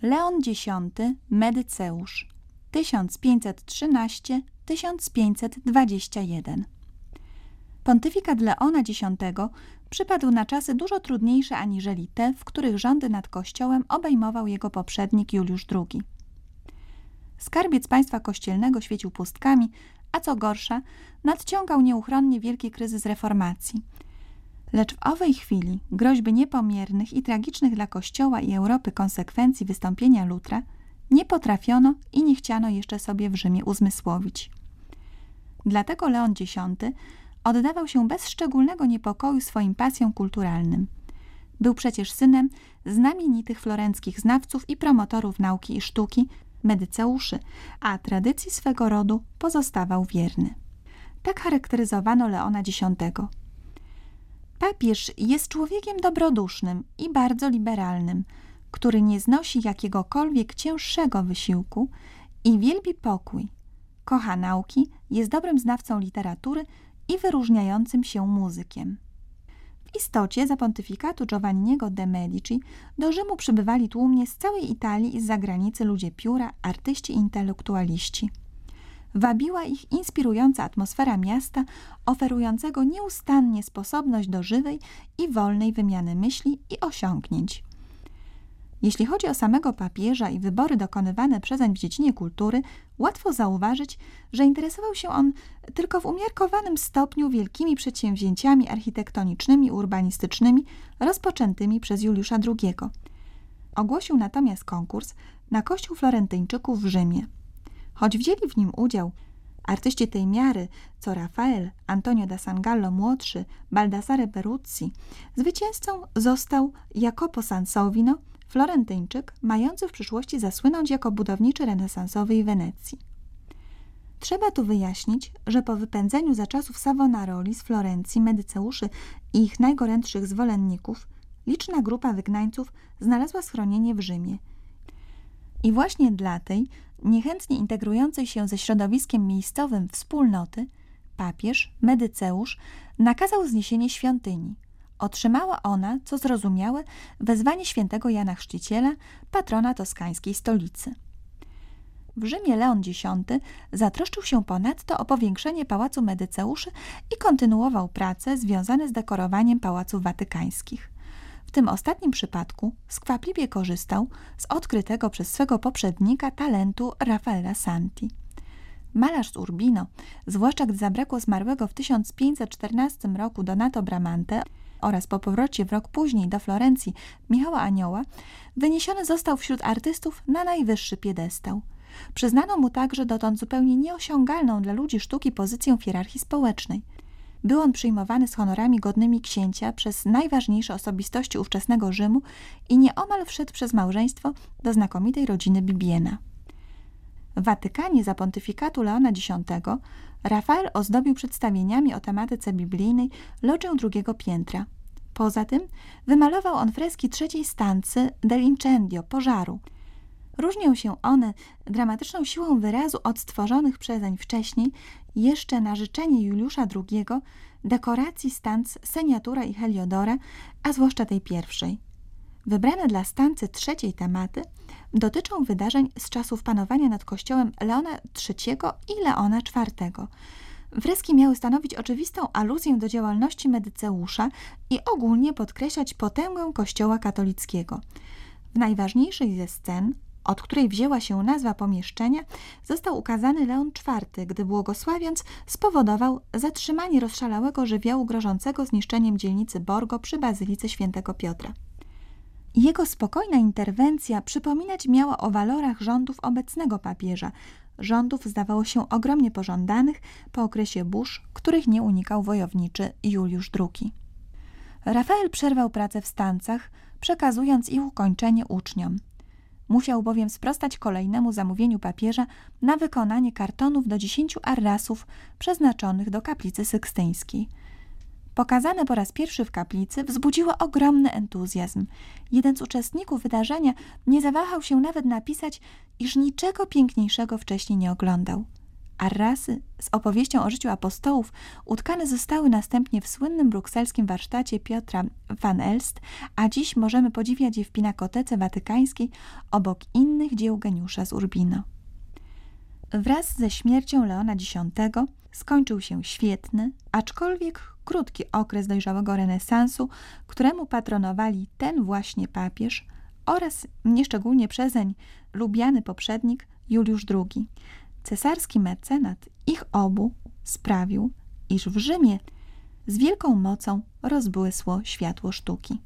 Leon X Medyceusz 1513–1521. Pontyfikat Leona X przypadł na czasy dużo trudniejsze aniżeli te, w których rządy nad Kościołem obejmował jego poprzednik Juliusz II. Skarbiec państwa kościelnego świecił pustkami, a co gorsza, nadciągał nieuchronnie wielki kryzys reformacji. Lecz w owej chwili groźby niepomiernych i tragicznych dla Kościoła i Europy konsekwencji wystąpienia Lutra nie potrafiono i nie chciano jeszcze sobie w Rzymie uzmysłowić. Dlatego Leon X oddawał się bez szczególnego niepokoju swoim pasjom kulturalnym. Był przecież synem znamienitych florenckich znawców i promotorów nauki i sztuki, medyceuszy, a tradycji swego rodu pozostawał wierny. Tak charakteryzowano Leona X. Papież jest człowiekiem dobrodusznym i bardzo liberalnym, który nie znosi jakiegokolwiek cięższego wysiłku i wielbi pokój. Kocha nauki, jest dobrym znawcą literatury i wyróżniającym się muzykiem. W istocie za pontyfikatu Giovanniego de' Medici do Rzymu przybywali tłumnie z całej Italii i z zagranicy ludzie pióra, artyści i intelektualiści. Wabiła ich inspirująca atmosfera miasta, oferującego nieustannie sposobność do żywej i wolnej wymiany myśli i osiągnięć. Jeśli chodzi o samego papieża i wybory dokonywane przezeń w dziedzinie kultury, łatwo zauważyć, że interesował się on tylko w umiarkowanym stopniu wielkimi przedsięwzięciami architektonicznymi i urbanistycznymi rozpoczętymi przez Juliusza II. Ogłosił natomiast konkurs na kościół Florentyńczyków w Rzymie. Choć wzięli w nim udział artyści tej miary, co Rafael, Antonio da Sangallo młodszy, Baldassare Peruzzi, zwycięzcą został Jacopo Sansovino, Florentyńczyk, mający w przyszłości zasłynąć jako budowniczy renesansowej Wenecji. Trzeba tu wyjaśnić, że po wypędzeniu za czasów Savonaroli z Florencji medyceuszy i ich najgorętszych zwolenników, liczna grupa wygnańców znalazła schronienie w Rzymie. I właśnie dla tej, niechętnie integrującej się ze środowiskiem miejscowym wspólnoty, papież, medyceusz, nakazał zniesienie świątyni. Otrzymała ona, co zrozumiałe, wezwanie świętego Jana Chrzciciela, patrona toskańskiej stolicy. W Rzymie Leon X zatroszczył się ponadto o powiększenie Pałacu Medyceuszy i kontynuował prace związane z dekorowaniem pałaców watykańskich. W tym ostatnim przypadku skwapliwie korzystał z odkrytego przez swego poprzednika talentu Raffaella Santi. Malarz z Urbino, zwłaszcza gdy zabrakło zmarłego w 1514 roku Donato Bramante oraz po powrocie w rok później do Florencji Michała Anioła, wyniesiony został wśród artystów na najwyższy piedestał. Przyznano mu także dotąd zupełnie nieosiągalną dla ludzi sztuki pozycję w hierarchii społecznej. Był on przyjmowany z honorami godnymi księcia przez najważniejsze osobistości ówczesnego Rzymu i nieomal wszedł przez małżeństwo do znakomitej rodziny Bibiena. W Watykanie za pontyfikatu Leona X Rafael ozdobił przedstawieniami o tematyce biblijnej lożę drugiego piętra. Poza tym wymalował on freski trzeciej stancy dell'incendio, pożaru. Różnią się one dramatyczną siłą wyrazu od stworzonych przezeń wcześniej, jeszcze na życzenie Juliusza II, dekoracji stanc Seniatura i Heliodora, a zwłaszcza tej pierwszej. Wybrane dla stancy trzeciej tematy dotyczą wydarzeń z czasów panowania nad kościołem Leona III i Leona IV. Freski miały stanowić oczywistą aluzję do działalności medyceusza i ogólnie podkreślać potęgę kościoła katolickiego. W najważniejszej ze scen, od której wzięła się nazwa pomieszczenia, został ukazany Leon IV, gdy błogosławiąc spowodował zatrzymanie rozszalałego żywiołu grożącego zniszczeniem dzielnicy Borgo przy Bazylice Świętego Piotra. Jego spokojna interwencja przypominać miała o walorach rządów obecnego papieża, rządów zdawało się ogromnie pożądanych po okresie burz, których nie unikał wojowniczy Juliusz II. Rafael przerwał pracę w stancach, przekazując ich ukończenie uczniom. Musiał bowiem sprostać kolejnemu zamówieniu papieża na wykonanie kartonów do 10 arrasów przeznaczonych do kaplicy sykstyńskiej. Pokazane po raz pierwszy w kaplicy wzbudziło ogromny entuzjazm. Jeden z uczestników wydarzenia nie zawahał się nawet napisać, iż niczego piękniejszego wcześniej nie oglądał. Arrasy z opowieścią o życiu apostołów utkane zostały następnie w słynnym brukselskim warsztacie Piotra van Elst, a dziś możemy podziwiać je w Pinakotece Watykańskiej obok innych dzieł geniusza z Urbino. Wraz ze śmiercią Leona X skończył się świetny, aczkolwiek krótki okres dojrzałego renesansu, któremu patronowali ten właśnie papież oraz nieszczególnie przezeń lubiany poprzednik Juliusz II. Cesarski mecenat ich obu sprawił, iż w Rzymie z wielką mocą rozbłysło światło sztuki.